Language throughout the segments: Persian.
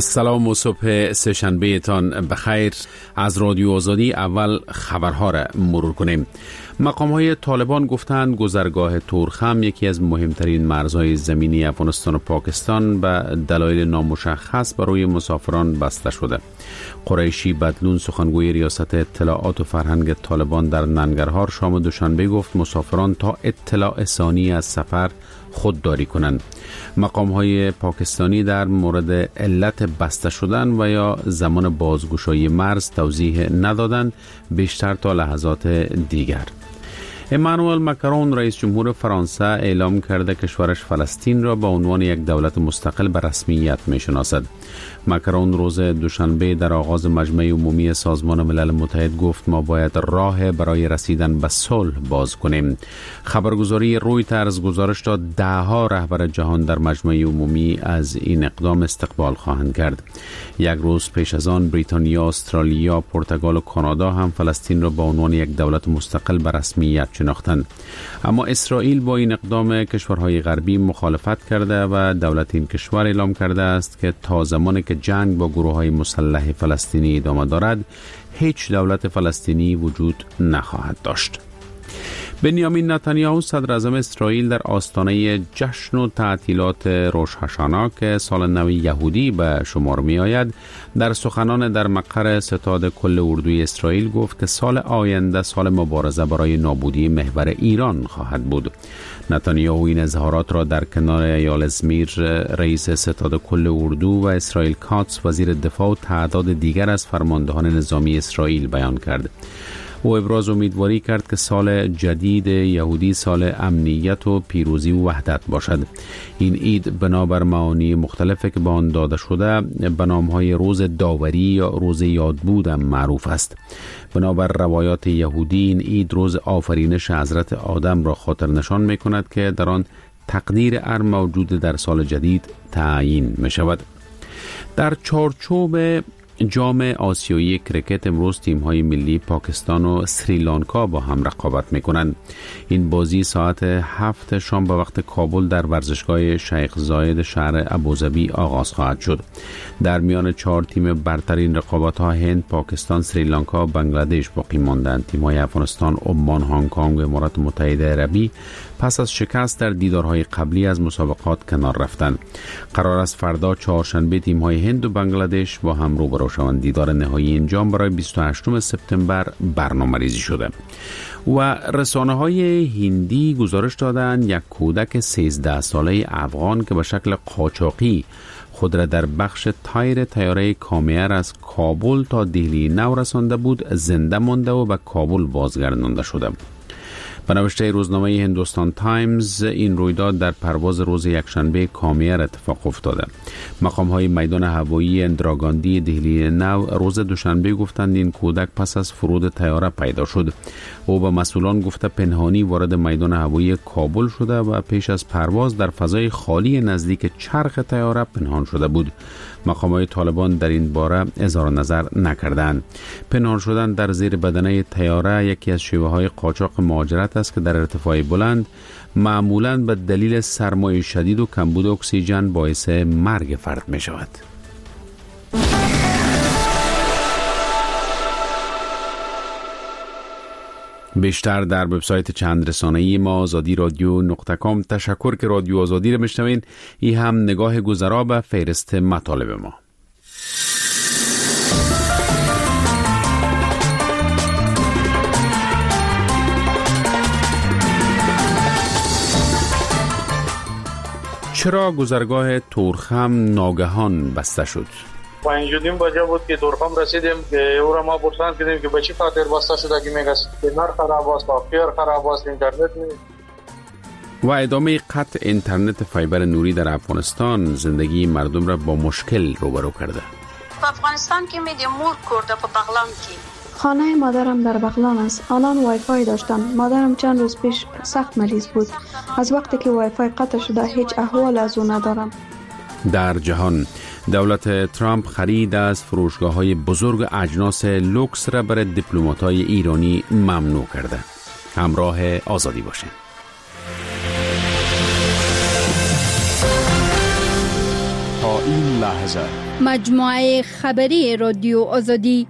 سلام و صبح سه‌شنبه تان بخیر. از رادیو آزادی اول خبرها را مرور کنیم. مقام‌های طالبان گفتند گذرگاه تورخم یکی از مهمترین مرزهای زمینی افغانستان و پاکستان به دلایل نامشخص برای مسافران بسته شده. قریشی بدلون سخنگوی ریاست اطلاعات و فرهنگ طالبان در ننگرهار شام دوشنبه گفت مسافران تا اطلاع ثانی از سفر خودداری کنند. مقام‌های پاکستانی در مورد علت بسته شدن و یا زمان بازگشایی مرز توضیح ندادند بیشتر تا لحظات دیگر. امانوئل ماکرون رئیس جمهور فرانسه اعلام کرده کشورش فلسطین را به عنوان یک دولت مستقل به رسمیت می‌شناسد. ماکرون روز دوشنبه در آغاز مجمع عمومی سازمان ملل متحد گفت ما باید راه برای رسیدن به صلح باز کنیم. خبرگزاری رویترز گزارش داد ده‌ها رهبر جهان در مجمع عمومی از این اقدام استقبال خواهند کرد. یک روز پیش از آن بریتانیا، استرالیا، پرتغال و کانادا هم فلسطین را به عنوان یک دولت مستقل به رسمیت شناختند. اما اسرائیل با این اقدام کشورهای غربی مخالفت کرده و دولت این کشور اعلام کرده است که تا زمانی که جنگ با گروه‌های مسلح فلسطینی ادامه دارد هیچ دولت فلسطینی وجود نخواهد داشت. بنیامین نتانیاهو صدر اعظم اسرائیل در آستانه جشن و تعطیلات روش هاشانا که سال نو یهودی به شمار می آید در سخنان در مقر ستاد کل اردوی اسرائیل گفت که سال آینده سال مبارزه برای نابودی محور ایران خواهد بود. نتانیاهو این اظهارات را در کنار ایال زمیر رئیس ستاد کل اردو و اسرائیل کاتس وزیر دفاع و تعداد دیگر از فرماندهان نظامی اسرائیل بیان کرد. او ابراز امیدواری کرد که سال جدید یهودی سال امنیت و پیروزی و وحدت باشد. این عید بنابر معانی مختلفی که به آن داده شده به نام‌های روز داوری یا روز یادبود هم معروف است. بنابر روایات یهودی این عید روز آفرینش حضرت آدم را خاطر نشان می‌کند که در آن تقدیر هر موجود در سال جدید تعیین می‌شود. در چارچوب جام آسیایی کرکت امروز تیم‌های ملی پاکستان و سریلانکا با هم رقابت می‌کنند. این بازی ساعت 7 شام به وقت کابل در ورزشگاه شیخ زاید شهر ابوظبی آغاز خواهد شد. در میان 4 تیم برتر این رقابت‌ها هند، پاکستان، سریلانکا و بنگلادش باقی ماندند. تیم‌های افغانستان، عمان، هنگ کنگ و امارات متحده عربی پس از شکست در دیدارهای قبلی از مسابقات کنار رفتند. قرار است فردا چهارشنبه تیم‌های هند و بنگلادش با هم روبرو شوند. دیدار نهایی این جام برای 28 سپتامبر برنامه‌ریزی شده. و رسانه‌های هندی گزارش دادند یک کودک 13 ساله افغان که به شکل قاچاقی خود را در بخش تایر طیاره کامیر از کابل تا دهلی نو رسانده بود زنده مانده و به کابل بازگردانده شده. به نوشته روزنامه هندوستان تایمز این رویداد در پرواز روز یکشنبه کامیر اتفاق افتاده. مقام‌های میدان هوایی اندراگاندی دهلی نو روز دوشنبه گفتند این کودک پس از فرود طیاره پیدا شد. او به مسئولان گفته پنهانی وارد میدان هوایی کابل شده و پیش از پرواز در فضای خالی نزدیک چرخ طیاره پنهان شده بود. مقام‌های طالبان در این باره اظهار نظر نکردند. پنهان شدن در زیر بدنه طیاره یکی از شیوه‌های قاچاق مهاجرت است که در ارتفاع بلند معمولاً به دلیل سرمای شدید و کمبود اکسیژن باعث مرگ فرد می شود. بیشتر در وبسایت چند رسانه‌ای ما آزادی رادیو.com. تشکر که رادیو آزادی را میشنوین. این هم نگاه گذرا به فهرست مطالب ما. چرا گذرگاه تورخم ناگهان بسته شد؟ پنجودیم بجا بود که تورخم رسیدیم که او را ما پرسان کردیم که به چی خاطر بسته شده که میگه سپینر خراب است، سافیر خراب است، اینترنت نیست. و ادامه قطع اینترنت فایبر نوری در افغانستان زندگی مردم را با مشکل روبرو کرده. افغانستان که میدیم مور کرده په بغلان کې. خانه مادرم در بغلان است. آنان وای فای داشتند. مادرم چند روز پیش سخت مریض بود. از وقتی که وای فای قطع شده هیچ احوال از او ندارم. در جهان دولت ترامپ خرید از فروشگاه‌های بزرگ اجناس لوکس را برای دیپلمات‌های ایرانی ممنوع کرده. همراه آزادی باشید. تا این لحظه مجموعه خبری رادیو آزادی.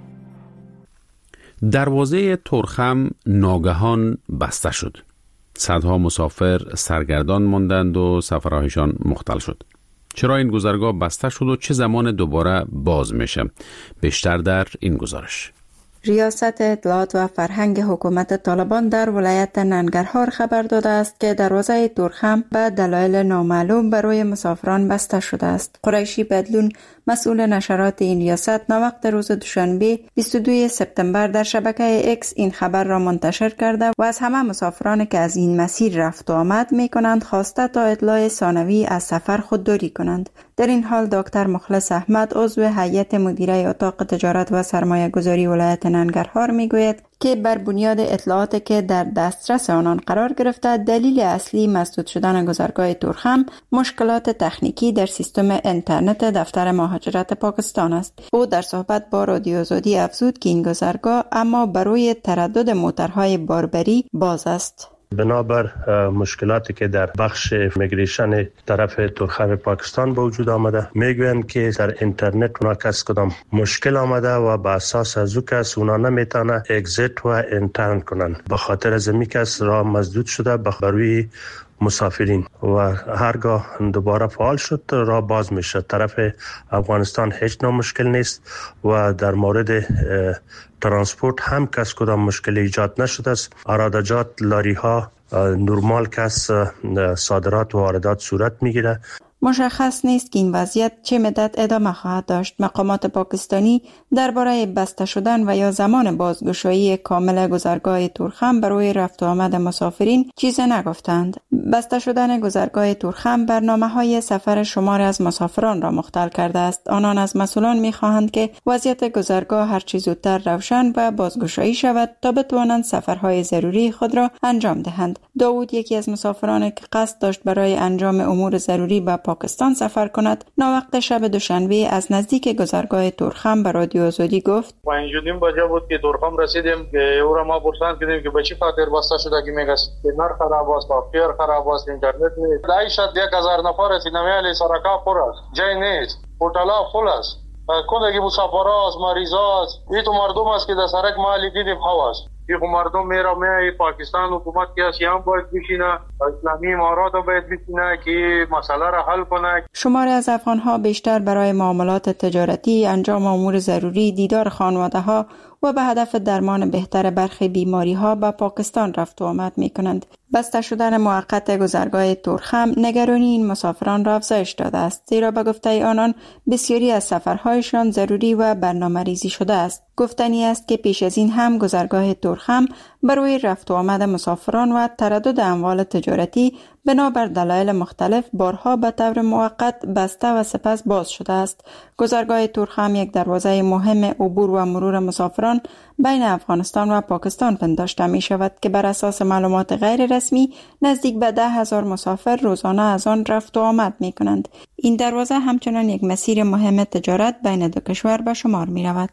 دروازه تورخم ناگهان بسته شد. صدها مسافر سرگردان ماندند و سفرهایشان مختل شد. چرا این گذرگاه بسته شد و چه زمان دوباره باز میشه؟ بیشتر در این گزارش. ریاست اطلاعات و فرهنگ حکومت طالبان در ولایت ننگرهار خبر داده است که دروازه تورخم به دلایل نامعلوم برای مسافران بسته شده است. قریشی بدلون، مسئول نشرات این ریاست، ناوقت روز دوشنبه 22 سپتامبر در شبکه اکس این خبر را منتشر کرده و از همه مسافران که از این مسیر رفت و آمد می کنند خواسته تا اطلاع ثانوی از سفر خودداری کنند. در این حال دکتر مخلص احمد، عضو هیئت مدیره اتاق تجارت و سرمایه گذاری ولایت ننگرهار میگوید که بر بنیاد اطلاعاتی که در دسترس آنان قرار گرفته، دلیل اصلی مسدود شدن گذرگاه تورخم مشکلات تکنیکی در سیستم اینترنت دفتر مهاجرت پاکستان است. او در صحبت با رادیو آزادی افزود که این گذرگاه اما برای تردد موترهای باربری باز است. بنابر مشکلاتی که در بخش میگریشن طرف تورخم پاکستان به وجود آمده، میگویند که در اینترنت اونا کس کدام مشکل آمده و به اساس از او کس اونا نمیتونه اگزیت و انترن کنن. به خاطر از این کس را مسدود شده بروی مسافرین و هرگاه دوباره فعال شد را باز میشه. طرف افغانستان هیچ نوع مشکل نیست و در مورد ترانسپورت هم کس کدام مشکل ایجاد نشده است. ارادجات، لاری ها نرمال کس صادرات و واردات صورت میگیره. مشخص نیست که این وضعیت چه مدت ادامه خواهد داشت. مقامات پاکستانی درباره بسته شدن و یا زمان بازگشایی کامل گذرگاه تورخم برای رفت و آمد مسافرین چیزی نگفتند. بسته شدن گذرگاه تورخم برنامه‌های سفر شماری از مسافران را مختل کرده است. آنان از مسئولان می‌خواهند که وضعیت گذرگاه هر چه زودتر روشن و بازگشایی شود تا بتوانند سفرهای ضروری خود را انجام دهند. داوود، یکی از مسافران که قصد داشت برای انجام امور ضروری به پاکستان سفر کند، ناوقت شب دوشنبه از نزدیک گذرگاه تورخم به رادیو آزادی گفت: 5:30 بجه بود که تورخم رسیدیم که او را ما پرسان کردیم که به چه خاطر بسته شده، که میگه نر خراب است، سافر خراب است، اینترنت نیست. دایشت 1000 نفر است، نمیالی سرکا پر است، جای نیست، هتل‌ها فول است. کدی مسافرها است، مریضا است. این تو مردم است که در سرک مالی دیدیم خواست. که مردم میره پاکستان حکومت که هم باید بشینه، اسلامی امارات باید بشینه که مسئله را حل کنه. شماری از افغان‌ها بیشتر برای معاملات تجارتی، انجام امور ضروری، دیدار خانواده‌ها و به هدف درمان بهتر برخی بیماری‌ها به پاکستان رفت و آمد می‌کنند. بسته شدن موقت گذرگاه تورخم نگرانی این مسافران را افزایش داده است، زیرا به گفته آنان بسیاری از سفرهایشان ضروری و برنامه‌ریزی شده است. گفتنی است که پیش از این هم گذرگاه تورخم برای رفت و آمد مسافران و تردد اموال تجارتی بنابر دلایل مختلف بارها به طور موقت بسته و سپس باز شده است. گذرگاه تورخم یک دروازه مهم عبور و مرور مسافران بین افغانستان و پاکستان پنداشته می شود که بر اساس معلومات غیر رسمی نزدیک به 10,000 مسافر روزانه از آن رفت و آمد می کنند. این دروازه همچنان یک مسیر مهم تجارت بین دو کشور به شمار می رود.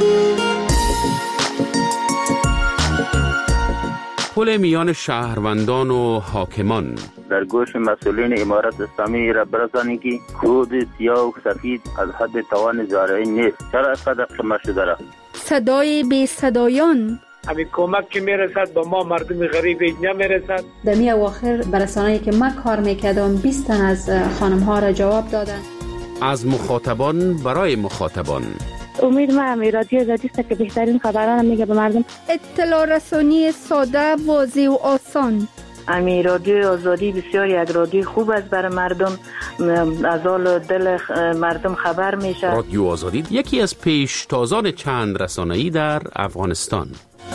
پل میان شهروندان و حاکمان در گوش مسئولین امارت اسلامی را برسانید که کود سیاه و سفید از حد توان زارعی نیست. چرا اینقدر قیمت شده را؟ صدای بی صدایان، همین کمک که میرسد به ما مردم غریب نمیرسد. در می اواخر برسانه‌ای که من کار میکردم 20 تن از خانم ها را جواب دادن. از مخاطبان برای مخاطبان. امید من رادیو آزادی است که بهترین خبران میگه به مردم. اطلاع رسانی ساده، واضح و آسان. امی رادیو آزادی بسیار یک رادیو خوب است برای مردم، از حال دل مردم خبر میشه. رادیو آزادی یکی از پیشتازان چند رسانه‌ای در افغانستان.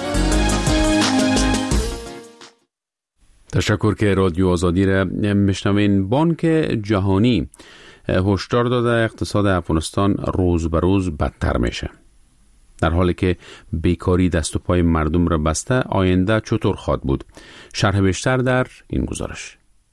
تشکر که رادیو آزادی را میشنوین. بانک جهانی هشدار داده اقتصاد افغانستان روز به روز بدتر میشه. در حالی که بیکاری دست و پای مردم را بسته، آینده چطور خواهد بود؟ شرح بیشتر در این گزارش.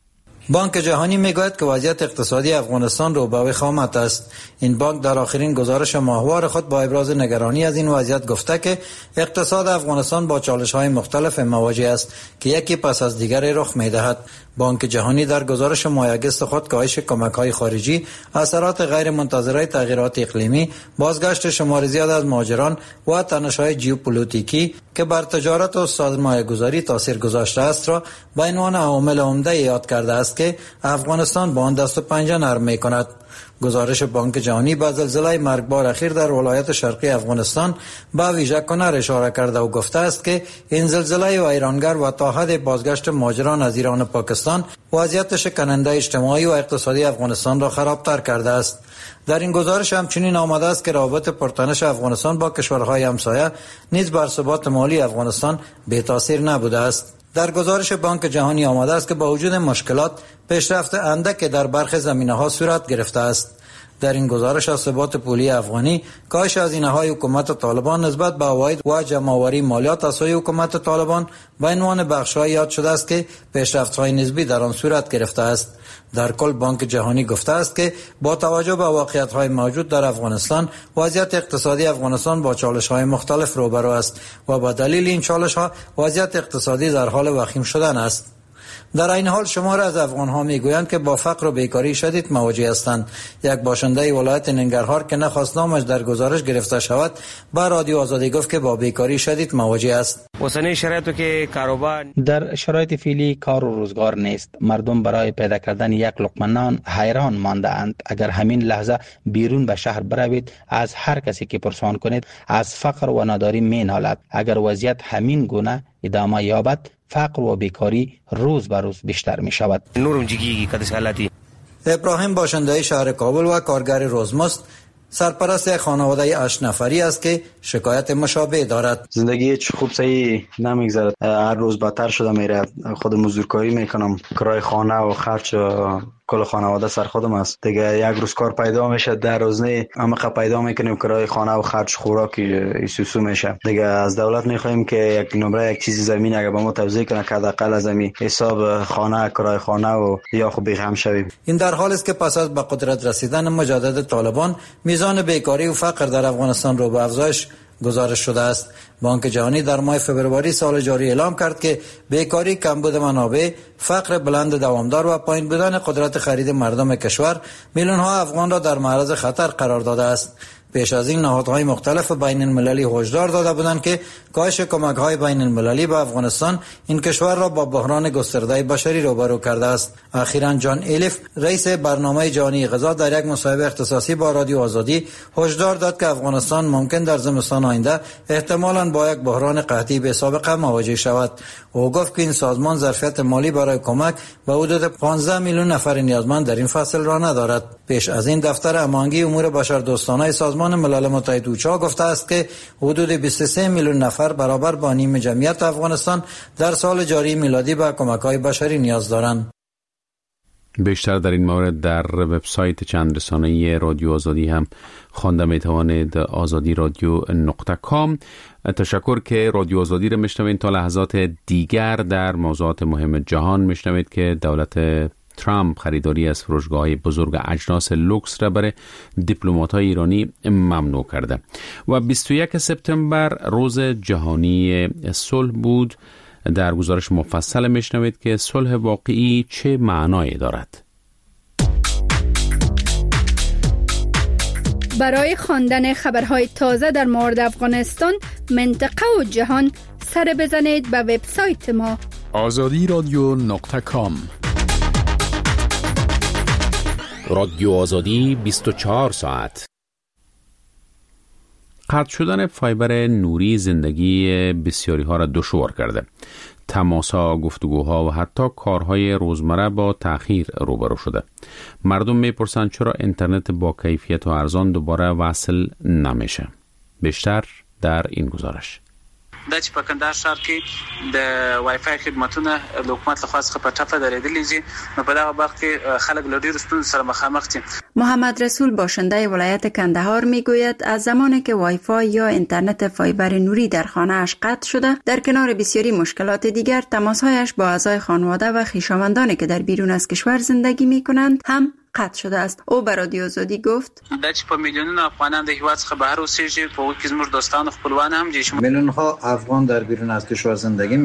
بانک جهانی میگوید که وضعیت اقتصادی افغانستان رو به وخامت است. این بانک در آخرین گزارش ماهوار خود با ابراز نگرانی از این وضعیت گفته که اقتصاد افغانستان با چالش‌های مختلف مواجه است که یکی پس از دیگری رخ می‌دهد. بانک جهانی در گزارش ماه آگوست خود کاهش کمک‌های خارجی، اثرات غیر منتظره تغییرات اقلیمی، بازگشت شمار زیاد از مهاجران و تنش‌های ژئوپلیتیکی که بر تجارت و سرمایه‌گذاری تاثیر گذاشته است را به عنوان عوامل عمده یاد کرده است که افغانستان با آن دست و پنجه نرم می‌کند. گزارش بانک جهانی به زلزله مرگبار اخیر در ولایت شرقی افغانستان به ویژه کنر اشاره کرده و گفته است که این زلزله ویرانگر و تا حد بازگشت مهاجران از ایران و پاکستان وضعیت شکننده اجتماعی و اقتصادی افغانستان را خرابتر کرده است. در این گزارش همچنین آمده است که روابط پرتنش افغانستان با کشورهای همسایه نیز بر ثبات مالی افغانستان بی تاثیر نبوده است. در گزارش بانک جهانی آمده است که با وجود مشکلات پیشرفت اندک در برخی زمینه‌ها صورت گرفته است. در این گزارش از ثبات پولی افغانی، کاهش هزینه‌های حکومت طالبان نسبت به عواید و جمع‌آوری مالیات از سوی حکومت طالبان به عنوان بخش‌های یاد شده است که پیشرفت‌های نسبی در آن صورت گرفته است. در کل بانک جهانی گفته است که با توجه به واقعیت‌های موجود در افغانستان، وضعیت اقتصادی افغانستان با چالش‌های مختلف روبرو است و به دلیل این چالش‌ها وضعیت اقتصادی در حال وخیم شدن است. در این حال شمار از افغان‌ها میگویند که با فقر و بیکاری شدید مواجه هستند. یک باشنده ولایت ننگرهار که نخواست نامش در گزارش گرفته شود، با رادیو آزادی گفت که با بیکاری شدید مواجه است. در شرایط فعلی کار و روزگار نیست. مردم برای پیدا کردن یک لقمه نان حیران مانده اند. اگر همین لحظه بیرون به شهر بروید، از هر کسی که پرسان کنید از فقر و ناداری مینالد. اگر وضعیت همین گونه ادامه یابد، فقر و بیکاری روز به روز بیشتر می شود. ابراهیم باشنده شهر کابل و کارگر روزمست سرپرست یک خانواده 8 نفری است که شکایت مشابه دارد. زندگی هیچ خوب صحیح نمیگذرد. هر روز بدتر شده میره. خود مزدورکاری میکنم، کرای خانه و خرج کل خانواده سر خودم است. دیگه یک روز کار پیدا میشه، در روز نه عمق پیدا میکنیم، کرای خانه و خرج خوراک ایسوسو میشه. دیگه از دولت میخوایم که یک نمره یک چیزی زمین اگه به ما توزیع کنه که حداقل از زمین حساب خانه، کرای خانه و یا خوب بهم شویم. این در حالی است که پس از به قدرت رسیدن مجدد طالبان، میزان بیکاری و فقر در افغانستان رو به افزایش گزارش شده است. بانک جهانی در ماه فوریه سال جاری اعلام کرد که بیکاری، کمبود منابع، فقر بلند دوامدار و پایین بودن قدرت خرید مردم کشور میلیون‌ها افغان را در معرض خطر قرار داده است. پیش از این نهادهای مختلف بین المللی هشدار داده بودند که کاهش کمک‌های بین المللی به افغانستان این کشور را با بحران گسترده بشری روبرو کرده است. اخیراً جان ایلیف، رئیس برنامه جهانی غذا، در یک مصاحبه اختصاصی با رادیو آزادی هشدار داد که افغانستان ممکن در زمستان آینده احتمالاً با یک بحران قحطی بی سابقه مواجه شود. او گفت که این سازمان ظرفیت مالی برای کمک به حدود 15 میلیون نفر نیازمند در این فصل را ندارد. پیش از این دفتر هماهنگی امور بشردوستانه سازمان ملل متحد اوچا گفته است که حدود 23 میلیون نفر برابر با نیم جمعیت افغانستان در سال جاری میلادی به کمک‌های بشری نیاز دارند. بیشتر در این مورد در وبسایت چند رسانه‌ای رادیو آزادی هم خوانده میتوانید. azadi.radio.com. تشکر که رادیو آزادی را میشنوید. تا لحظات دیگر در موضوعات مهم جهان میشنوید که دولت ترامپ خریداری از فروشگاه‌های بزرگ اجناس لوکس را برای دیپلمات‌های ایرانی ممنوع کرده و 21 سپتامبر روز جهانی صلح بود. در گزارش مفصل میشنوید که صلح واقعی چه معنایی دارد. برای خواندن خبرهای تازه در مورد افغانستان، منطقه و جهان، سر بزنید به وبسایت ما azadi.radio.com. رادیو آزادی 24 ساعت. قطع شدن فایبر نوری زندگی بسیاری ها را دشوار کرده. تماس‌ها، گفتگوها و حتی کارهای روزمره با تأخیر روبرو شده. مردم میپرسند چرا اینترنت با کیفیت و ارزان دوباره وصل نمیشه. بیشتر در این گزارش. د چې په کندهار شهر کې د وای فای خدماتونه د حکومت لخوا څخه په ټپه درېدلې دي، نو په دغه وخت کې خلک له ډېرو ستونزو سره مخامخ دي. محمد رسول باشنده ولایت کندهار میگوید از زمانی که وای فای یا اینترنت فایبر نوری در خانه اش قطع شده، در کنار بسیاری مشکلات دیگر تماسهایش با اعضای خانواده و خویشاوندانی که در بیرون از کشور زندگی میکنند هم قطع شده است. او به رادیو آزادی گفت دا چې په میلیونونو افغانان د هیواد څخه بهر اوسېږي، په هغو کې زموږ دوستان خپلوان هم دي. میلیون ها افغان در بیرون از کشور زندگی